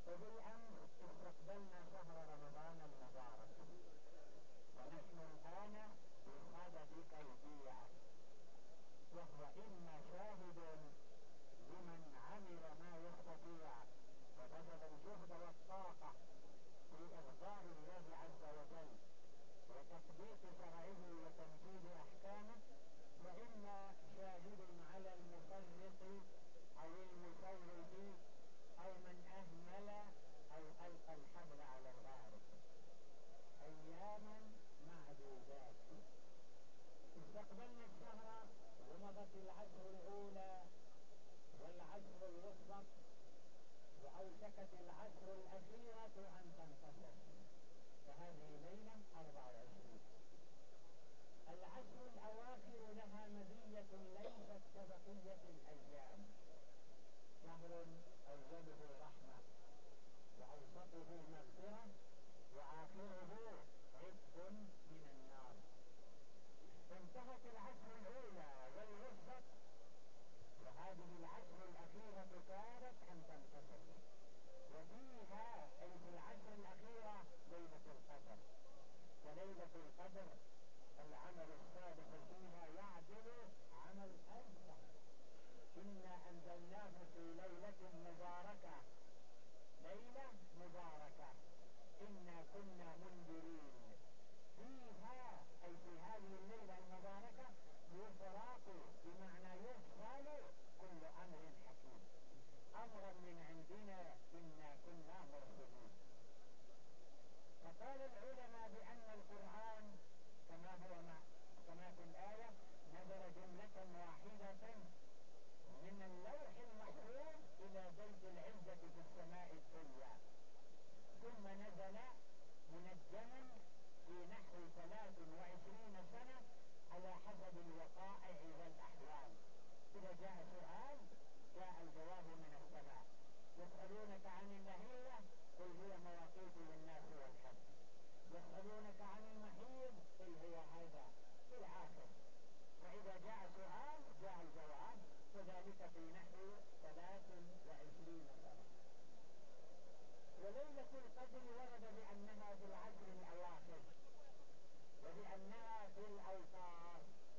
وبالأمس استقبلنا شهر رمضان المبارك، ونحن الآن في صدد توديعه، وهو إما شاهد لمن عمل ما يستطيع وبذل الجهد والطاقة في إرضاء الله عز وجل وتطبيق شرعه وتنفيذ أحكامه، وإما شاهد على المفرط أو المسرف أو من أهمل أو ألقى الحبل على الغارب. أياما معدودات استقبلنا الشهر ومضت العشر الأولى والعشر الوسطى، وأوشكت العشر الأخيرة أن تنتصر، فهذه ليلة 24. العشر الأواخر لها مزية ليست كبقية الأيام، شهر أوله رحمة وأوسطه مغفرة وآخره عتق من النار. انتهت العشر الأولى والوسط، وهذه العشر الأخيرة كادت أن تنتصر، وفيها أي في العشر الأخيرة ليلة القدر، وليلة القدر العمل الصالح فيها يعدل عمل ألف سنة. إنا أنزلناه في ليلة مباركة، ليلة مباركة إنا كنا منذرين فيها، أي في هذه الليلة المباركة يفرق بمعنى يفصل كل أمر حكيم، أمرا من عندنا إنا كنا مرسلين. فقال العلماء بأن القرآن كما في الآية نزل جملة واحدة من اللوح المحفوظ إلى بيت العزة في السماء الدنيا، ثم نزل منجما في نحو 23 سنة على حسب الوقائع والأحوال. إذا جاء سؤال جاء الجواب من السماء. يسألونك عن الأهلة قل هي مواقيت للناس والحج، يسألونك عن المحيض قل هو هذا في الآخر. فإذا جاء سؤال جاء الجواب، وذلك في نحو 23 سنة. وليلة القدر ورد بأنها في العشر الأواخر وبأنها في الأوتار،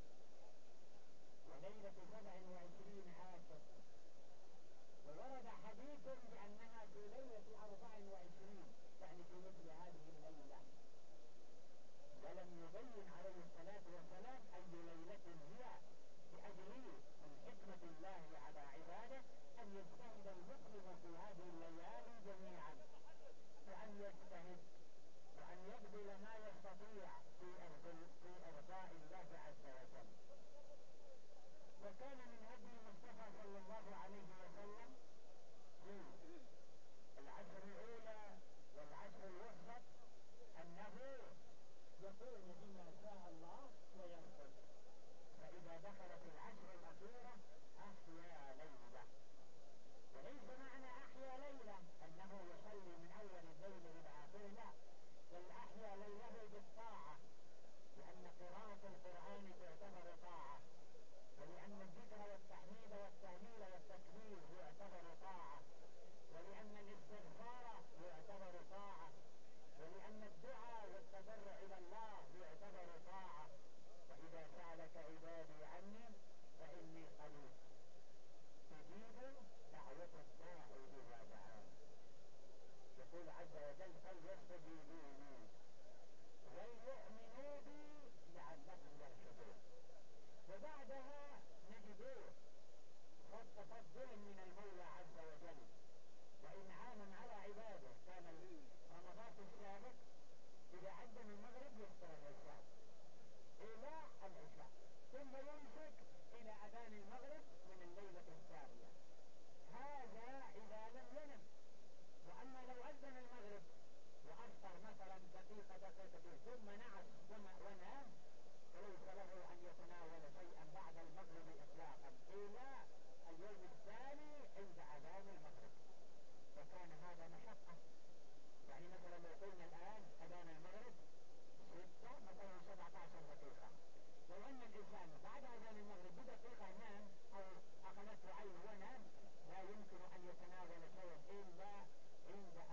وليلة 27 آخر، وورد حديث بأنها في ليلة 24 يعني في مثل هذه الليلة، ولم يبين عليه الصلاة والسلام أي ليلة هي، لأجل من حكمة الله على عباده أن يجتهد المسلم في هذه الليالي جميعا، وأن يجتهد وأن يبذل ما يستطيع في إرضاء الله عز وجل. وكان من هدي المصطفى صلى الله عليه وسلم في العشر الأولى والعشر الوسط أنه يقوم بما شاء الله ويرقد، فإذا دخلت العشر الأخيرة أحيا ليلة. وليس معنى أحيا ليلة أنه يصلي من أول الليل إلى آخره، لا، بل أحيا ليله بالطاعة، لأن قراءة القرآن تعتبر طاعة، ولأن الذكر والتحميد والتهليل والتكبير يعتبر طاعة، ولأن الاستغفار يعتبر طاعة، ولأن الدعاء والتضرع إلى الله يعتبر طاعة. وإذا سألك عبادي عني فإني قريب أجيب دعوة الداعي إذا دعاني. يقول عز وجل فليستجيبوا لي وليؤمنوا بي لعلهم يرشدون. وبعدها نجد تفضل من المولى عز وجل وإنعاما على عباده. كان رمضان السابق إذا أذن المغرب يفطر العشاء إلى العشاء، ثم يمسك إلى أذان المغرب من الليلة الثانية، هذا إذا لم ينم. وأما لو أذن المغرب وأفطر مثلا دقيقتين ثم نعس ونام فليس له أن يتناول شيئا بعد المغرب إطلاقا إلى اليوم الثاني عند أذان المغرب. وكان هذا مشقة، يعني مثلا لو قلنا الآن أذان المغرب 6 مثلا 17 دقيقة، لو أن الإنسان بعد أذان المغرب بدقيقة نام أو أخذته عينه ونام لا يمكن أن يتناول شيئا إلا عند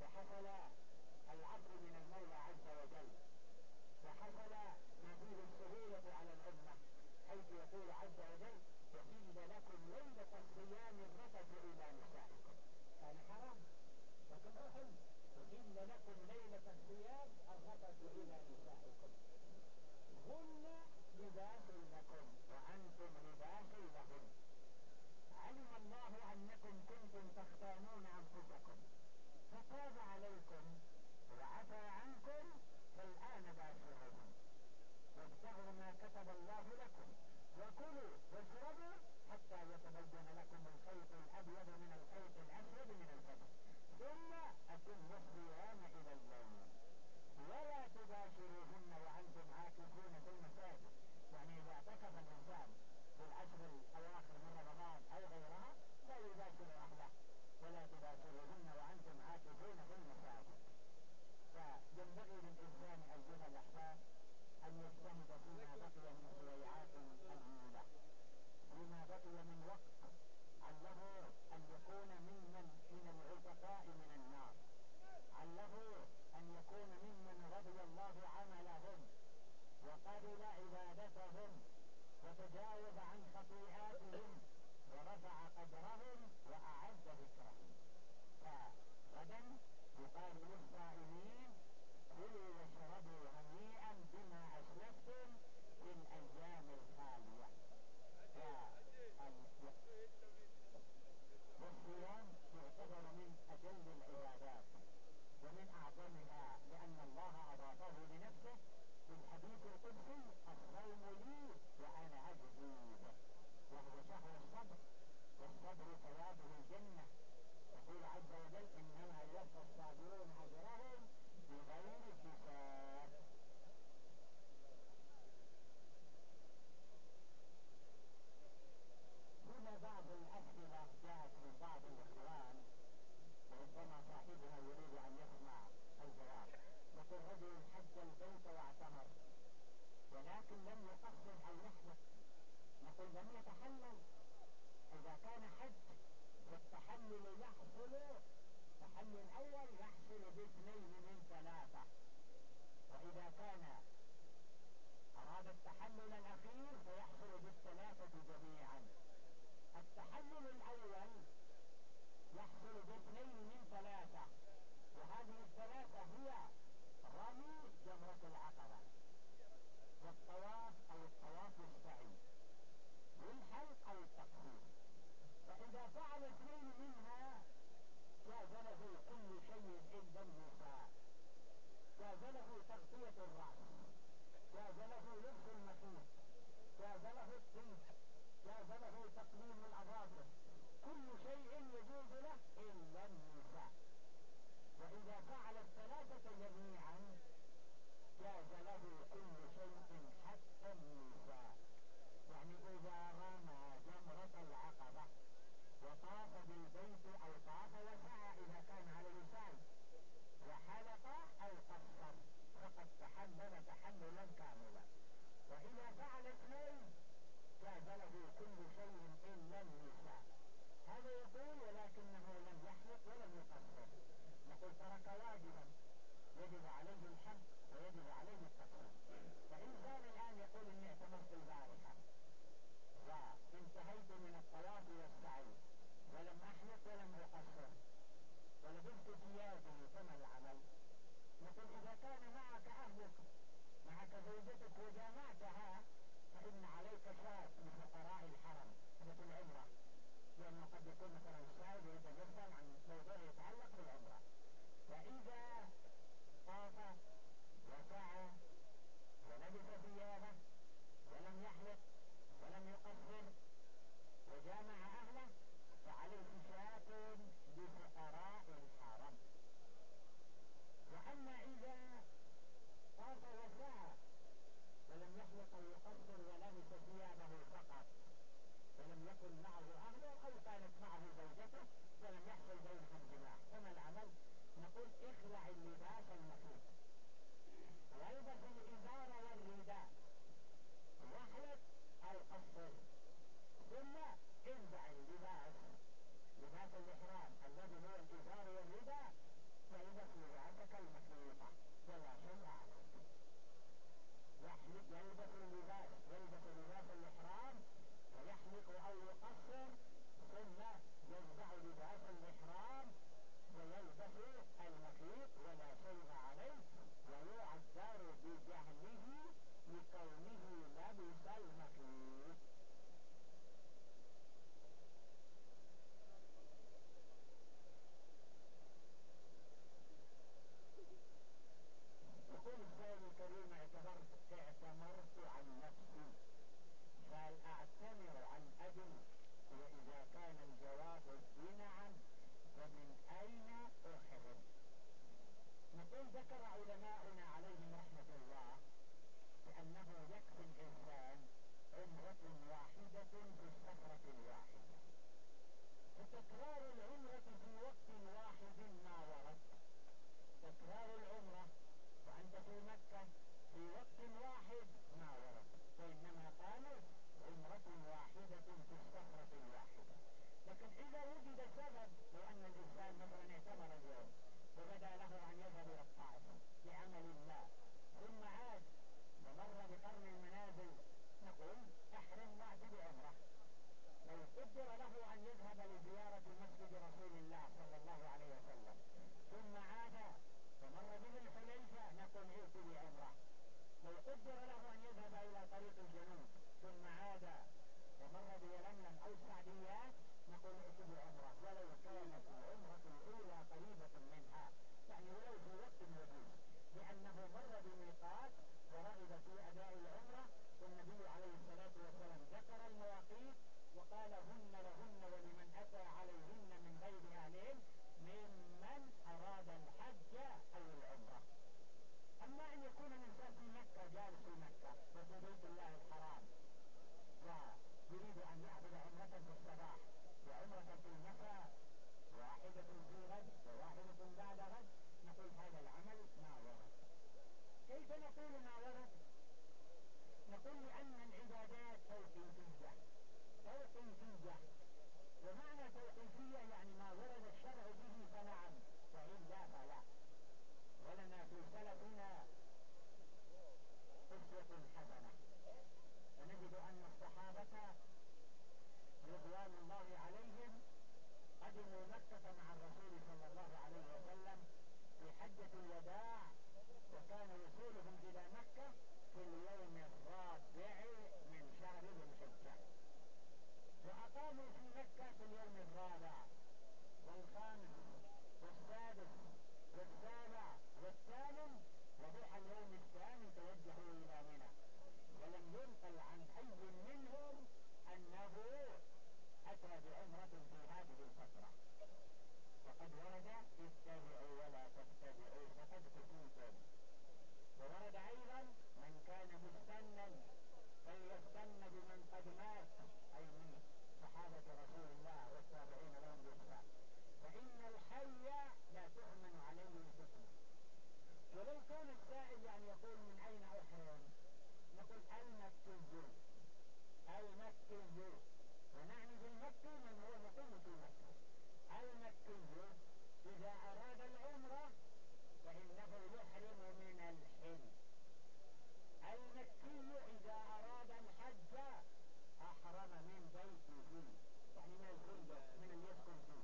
حصل العفو من المولى عز وجل، وحصل ما فيه السهولة على الأمة، حيث يقول عز وجل: وحل لكم ليلة الصيام الرفث إلى نسائكم. كان حرام لكن أحل. وحل لكم ليلة الصيام الرفث إلى نسائكم هن لباس لكم وأنتم لباس لهم. علم الله أنكم كنتم تختانون أنفسكم فتاب عليكم وعفى عنكم، فالآن باشروهم وابتغوا ما كتب الله لكم وكلوا واشربوا حتى يتبين لكم الخيط الأبيض من الخيط الأسود من الفجر، ثم أتموا الصيام إلى الليل ولا تباشروهن وأنتم عاكفون في المساجد. يعني إذا اعتكف الإنسان في العشر الأواخر من رمضان أو غيرها لا يباشر أهله، ولا تباشروهن وأنتم عاكفون في المساجد. فينبغي للإنسان أيها الأحباب أن يجتهد فيما بقي من سويعات قليلة، فيما بقي من وقت، عله أن يكون من العتقاء من النار، عله أن يكون ممن رضي الله عملهم وقبل عبادتهم وتجاوز عن خطيئاتهم ورفع قدرهم وأعز ذكرهم. فغدا يقال للصائمين: كلوا واشربوا هنيئا بما أسلفتم في الأيام الخالية. والصيام يعتبر من أجل العبادات ومن أعظمها، لأن الله أضافه لنفسه في الحديث القدسي: الصوم لي وأنا أجزي به، وهو شهر الصبر، والصبر ثوابه الجنة. يقول عز وجل: إنما يوفى الصابرون أجرهم بغير حساب. هنا بعض الأسئلة جاءت من بعض الإخوان، وربما صاحبها يريد أن يسمع الجواب. يقول: رجل حج البيت واعتمر ولكن لم يقصر أو يحلق، نقول: لم يتحلل. إذا كان حج والتحلل يحصل، التحلل الأول يحصل باثنين من ثلاثة، وإذا كان أراد التحلل الأخير فيحصل بالثلاثة جميعا. التحلل الأول يحصل باثنين من ثلاثة، وهذه الثلاثة هي رمي جمرة العقبة، والطواف أو الطواف السعي، والحلق أو التقصير. فإذا فعل اثنين منها جاز له كل شيء إلا النساء، جاز له تغطية الرأس، جاز له لبس المخيط، جاز له الطيب، جاز له تقليم الأظافر، كل شيء يجوز له إلا النساء. وإذا فعل الثلاثة جميعا جاز له كل شيء حتى النساء. يعني إذا رمى جمرة العقبة وطاف بالبيت أو طاف وسعى إذا كان على لسان وحلق أو قصر فقد تحلل تحللا كاملا. وإذا فعل اثنين جاز له كل شيء إلا النساء. هذا يقول: ولكنه لم يحلق ولم يقصر. نقول: ترك واجبا يجب عليه الحج ويجب عليه التقصير. فإنسان الآن يقول: إني اعتمرت البارحة وانتهيت من الطواف والسعي ولم أحلق ولم أقصر ولبست ثيابي، فما العمل؟ نقول: إذا كان معك أهلك، معك زوجتك وجامعتها، فإن عليك شاة لفقراء الحرم مثل العمرة، لأنه قد يكون مثلا السائل يريد أن يسأل عن موضوع يتعلق بالعمرة. فإذا طاف وسعى ولبس ثيابه ولم يحلق ولم يقصر وجامع أهله فعليه شاة لفقراء الحرم. وأما إذا طاف وسعى ولم يحلق أو يقصر ولبس ثيابه فقط ولم يكن معه أهله أو كانت معه زوجته ولم يحصل بينهم جماع، فما العمل؟ نقول: اخلع اللباس المخيط والبس الإزار والرداء واحلق أو قصر، ثم انزع اللباس، لباس الإحرام الذي هو الإزار والرداء، فإذا قال اعتمر عن ابي، واذا كان الجواب بنعم فمن اين احرم؟ نقول ذكر علماؤنا عليهم رحمة الله بأنه يكفي الإنسان عمرة واحدة في السفرة الواحدة، فتكرار العمرة في وقت واحد ما ورد. تكرار العمرة وأنت في مكة في وقت واحد ما ورد، وإنما قالوا عمرة واحدة في السفرة الواحدة. لكن إذا وجد سبب، لأن الإنسان مثلا اعتمر اليوم وبدا له أن يذهب إلى الطائف لعمل ما، ثم عاد ومر بقرن المنازل، نقول احرم وأت بعمرة. لو قدر له أن يذهب لزيارة مسجد رسول الله صلى الله عليه وسلم ثم عاد ومر به الحليفة، نقول ائت بعمرة. لو قدر له أن يذهب إلى طريق الجنوب ثم عاد ومر بيلملم أو السعديات، نقول ائت بعمرة، ولو كانت العمرة الأولى قريبة منها، يعني ولو في وقت وجيز، لأنه مر بميقات ورغب في أداء العمرة، والنبي عليه الصلاة والسلام ذكر المواقيت وقال هن لهن ولمن أتى عليهن من غير أهلهم ممن أراد الحج أو العمرة. أما أن يكون الإنسان في مكة، جالس في مكة وفي بيت الله الحرام ويريد أن يعبد عمرة في الصباح وعمرة في المساء، واحدة في غد وواحدة بعد غد، نقول هذا العمل ما ورد. كيف نقول ما ورد؟ نقول لأن العبادات توقيفية. توقيفية، ومعنى توقيفية يعني ما ورد الشرع به فنعم، وإلا فلا. ولنا في سلفنا أسوة حسنة، ونجد أن الصحابة رضوان الله عليهم قدموا مكة مع الرسول صلى الله عليه وسلم في حجة الوداع، وكان وصولهم إلى مكة في اليوم الرابع من شهر ذي الحجة، وأقاموا في مكة في اليوم الرابع والخامس والسادس والسابع والثامن، وضحى اليوم الثاني توجهوا إلى منى. ولم ينقل عن أي منهم أنه أتى بعمرة في هذه الفترة. وقد ورد اتبعوا ولا تتبعوا فقد كفيتم. وورد أيضا من كان مستنا فليستن بمن قد مات، أي من صحابة رسول الله والتابعين لهم بإحسان، فإن الحي لا تؤمن عليه الفتنة. ولو كان السائل يعني يقول من أين أحرم، نقول المكي. المكي، ونعني بالمكي من هو مقيم في مكة. المكي إذا أراد العمرة فإنه يحرم من الحل. المكي إذا أراد الحج أحرم من بيته، يعني من الفندق من اللي يسكن فيه.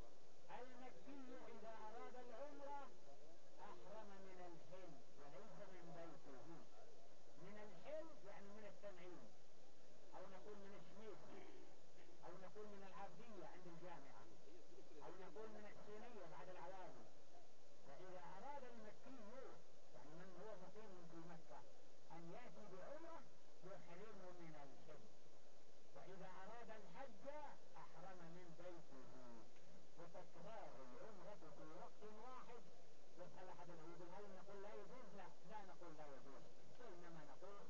المكي إذا أراد العمرة أحرم من الحل وليس من بيته. من الحل يعني من التنعيم، أو نقول من الشميس، أو نقول من العبدية عند الجامعة، أو نقول من السينية بعد العوامل. فإذا أراد المكي يعني من هو مقيم في مكة أن يأتي بعمرة يحرم من الحج، وإذا أراد الحج أحرم من بيته. وتكرار العمرة في وقت واحد، يسأل أحد العيد هل نقول لا يجوز؟ لا نقول لا يجوز، وإنما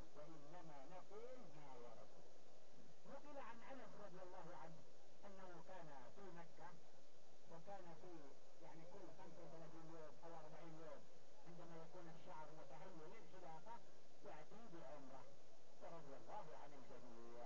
نقول ما ورد. نقل عن أنس رضي الله عنه أنه كان في مكة، وكان في يعني كل 35 يوم أو 40 يوم عندما يكون الشعر متهيئ للحلاقة يأتي بعمرة، ورضي الله عن الجميع.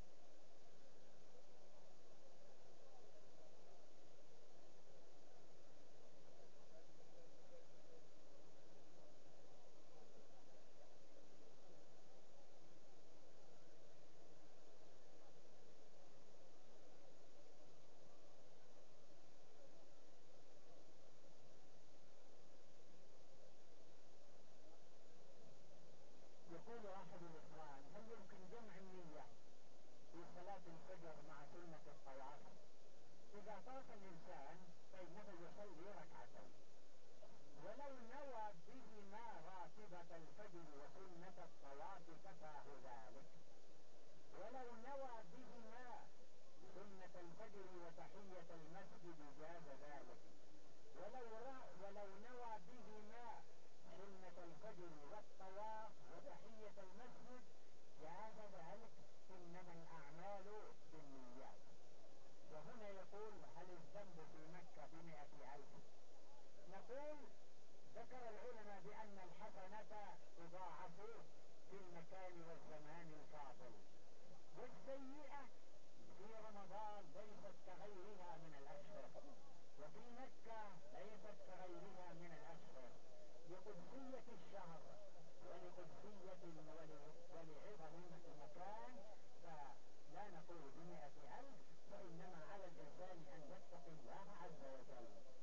يقول أحد الإخوان هل يمكن جمع النية في صلاة الفجر مع سنة الطواف؟ إذا طاف الإنسان فإنه يصلي ركعتين، ولو نوى بهما راتبة الفجر وسنة الطواف كفاه ذلك، ولو الفجر وتحية المسجد جاز ذلك، ولو نوى بهما سنة الفجر والطواف وتحية المسجد جاز ذلك، إنما الأعمال بالنيات. وهنا يقول هل الذنب في مكة ب100 ألف؟ نقول ذكر العلماء بأن الحسنة تضاعف في المكان والزمان الفاضل، والسيئة في رمضان ليست كغيرها من الأشهر، وفي مكة ليست كغيرها من الأشهر، لقدسية الشهر ولقدسية ولعظم المكان، فلا نقول ب100 ألف، فإنما على الإنسان أن يتقي الله عز وجل.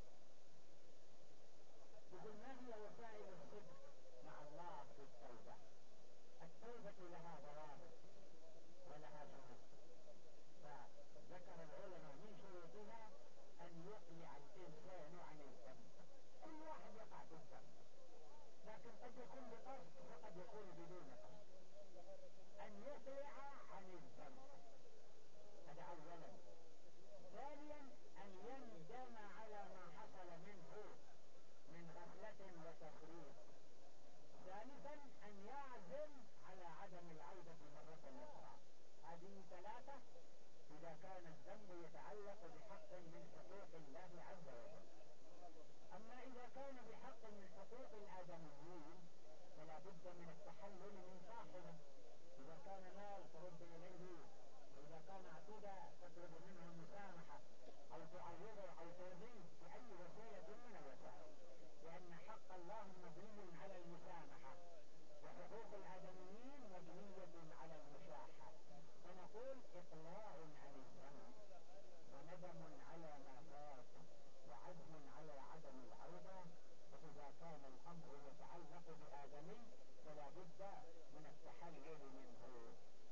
يقول ما هي وسائل الصدق مع الله في التوبة؟ التوبة لها ضوابط ولها شروط، فذكر العلماء من شروطها أن يقلع الإنسان عن الذنب. كل واحد يقع في الذنب، لكن قد يكون بقصد وقد يكون بدون قصد. أن يقلع عن الذنب هذا أولا. ثانيا أن يندم على ما حصل منه من غفلة وتفريط. ثالثا أن يعزم على عدم العودة مرة أخرى. هذه 3 إذا كان الذنب يتعلق بحق من حقوق الله عز وجل. أما إذا كان بحق من حقوق الآدميين فلا بد من التحلل من صاحبه. إذا كان مال ترد إليه، وإذا كان اعتدى تطلب منه المسامحة أو تعوضه أو ترضيه بأي وسيلة من الوسائل، لأن حق الله مبني على المسامحة وحقوق الآدميين مبنية على المشاحة. فنقول إقلاع عن الذنب وندم على ما فات وعزم على عدم العودة. فإذا كان الأمر يتعلق بآدمي فلا بد من التحلل منه.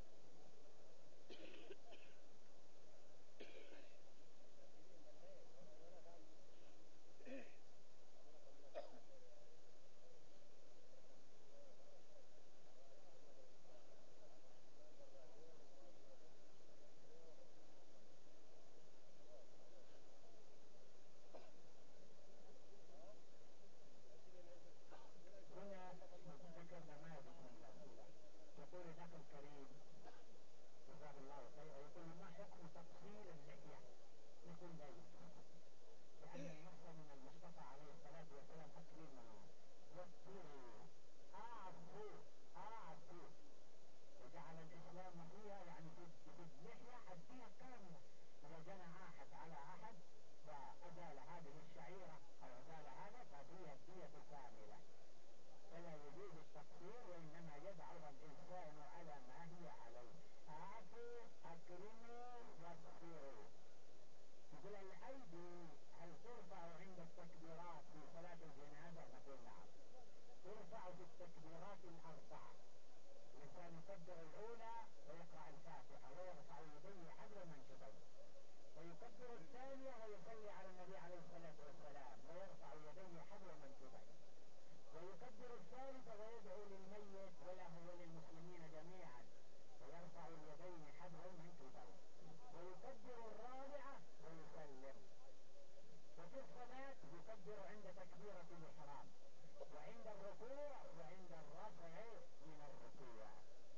يقول الأخ الكريم جزاه الله خيرا، يقول ما حكم تقصير اللحية؟ نقول ليس، لأن النص من المصطفى عليه الصلاة والسلام أكرموا وفروا أعفوا، وجعل الإسلام فيها يعني في اللحية الدية كاملة. إذا جنى أحد على أحد فأزال هذه الشعيرة أو أزال هذا ففيها الدية كاملة، فلا يجوز التقصير، وإنما يدعها الإنسان على ما هي عليه. أعفوا أكرموا وفروا. يقول الأيدي هل ترفع عند التكبيرات في صلاة الجنازة؟ نقول نعم، ترفع في التكبيرات 4. الإنسان يكبر الأولى ويقرأ الفاتحة ويرفع يديه حذو منكبيه، ويكبر الثانية ويصلي على النبي عليه الصلاة والسلام ويرفع يديه حذو منكبيه، ويكبر الثالثة ويدعو للميت وله وللمسلمين جميعا ويرفع اليدين حذو منكبيه، ويكبر الرابعة ويسلم. وفي الصلاة يكبر عند تكبيرة الإحرام وعند الركوع وعند الرفع من الركوع.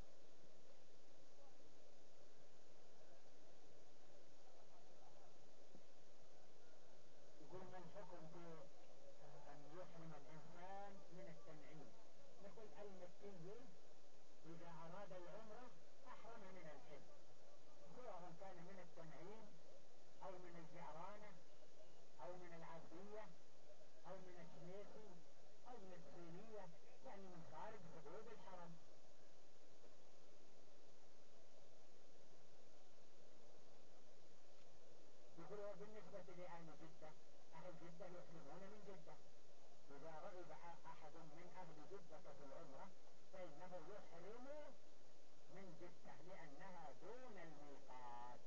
يقول ما الحكم في أن يحرم الإنسان من التنعيم؟ نقول المكي إذا أراد العمرة أحرم من الحج، سواء كان من التنعيم أو من الجعرانة أو من العبدية أو من الشميسي أو من الصينية، يعني من خارج حدود الحرم. يقول بالنسبة لأهل جدة، أهل جدة يحرمون من جدة. إذا رغب أحد من أهل جدة في العمرة فإنه يحرم من جدة لأنها دون الميقات.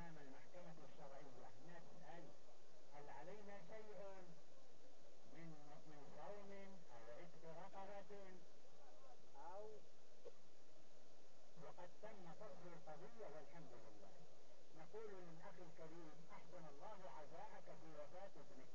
أمام المحكمة الشرعية نسأل هل علينا شيء من صوم أو عتق رقبة، أو وقد تم فصل القضية والحمد لله. نقول للأخ الكريم أحسن الله عزاءك في وفاة ابنك،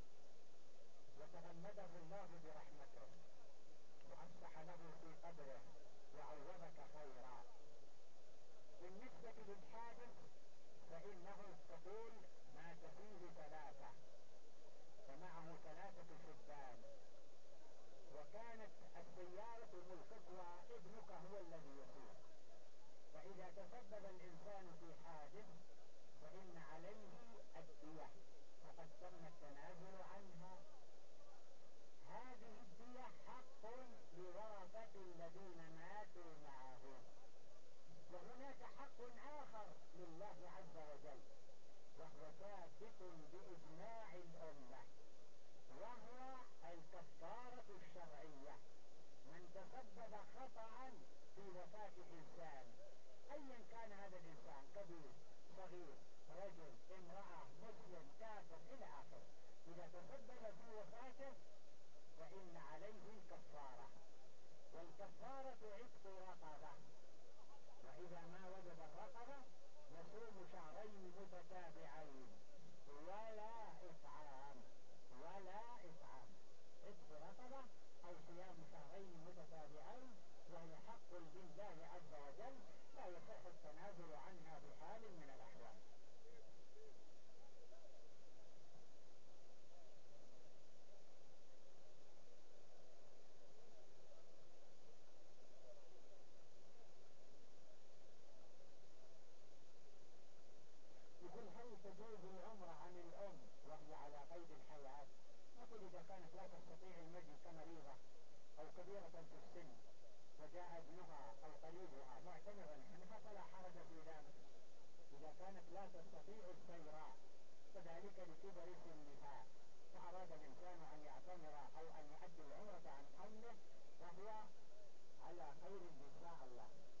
وتغمده الله برحمته، وأصلح له في قبره، وعوضك خيرا. بالنسبة للحادث فإنه تقول مات فيه 3 ومعه 3 شبان، وكانت السيارة ملكك وابنك هو الذي يسوق. فإذا تسبب الإنسان في حادث فإن عليه الدية، وقد تم التنازل عنها. هذه الدية حق لورثة الذين ماتوا معه. وهناك حق آخر لله عز وجل، وهو ثابت بإجماع الأمة، وهو الكفارة الشرعية. من تسبب خطأ في وفاة إنسان أيا كان هذا الإنسان، كبير صغير رجل امرأة مسلم كافر إلى آخره، إذا تسبب في وفاته فإن عليه الكفارة، والكفارة عتق رقبة. وإذا ما وجد الرقبة يصوم 2 شهرين متتابعين ولا إطعام، عتق رقبة أو صيام 2 شهرين متتابعين، وهي حق لله عز وجل لا يصح التنازل عنها بحال من الأحوال. يقول هل تجوز العمرة عن الأم وهي على قيد الحياة؟ نقول إذا كانت لا تستطيع المجي كمريضة أو كبيرة في السن وجاء ابنها أو قريبها معتمرا عنها فلا حرج في ذلك. إذا كانت لا تستطيع السير كذلك لكبر سنها فأراد الإنسان أن يعتمر أو أن يؤدي العمرة عن أمه وهو على خير إن شاء الله.